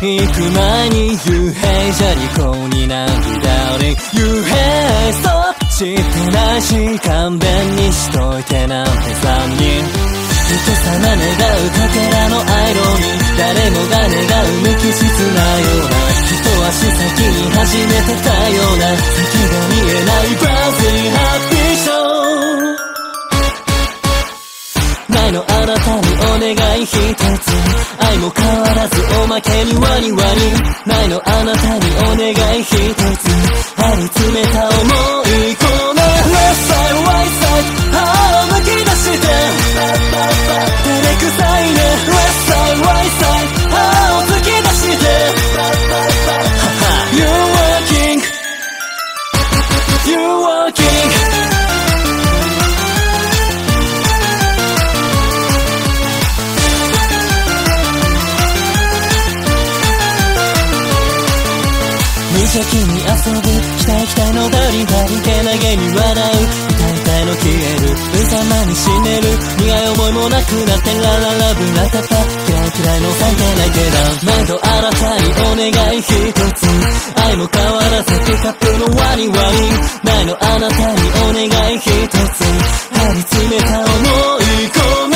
行く前に You hate じゃリコになる Darling You hate stop してないし勘弁にしといてなんて3人人様願うかけらのアイロンに誰もが願う無機質なような一足先に始めてたような先が見えない Buzzing Happy Show ないのあなたにお願い一つ愛も変わらずおまけにワニワニないのあなたにお願い一つ張り詰めた想いこの Left side right side 歯をむき出して照れくさいね Left side right side 歯を突き出して You're working You're working無邪気に遊ぶ期待のダリダリけなげに笑う痛いの消える無様に死ねる苦い思いもなくなってラララブラタタ嫌いの最低なけだ毎度あなたにお願い一つ愛も変わらせてカップのワニワニないのあなたにお願い一つ張り詰めた想い込む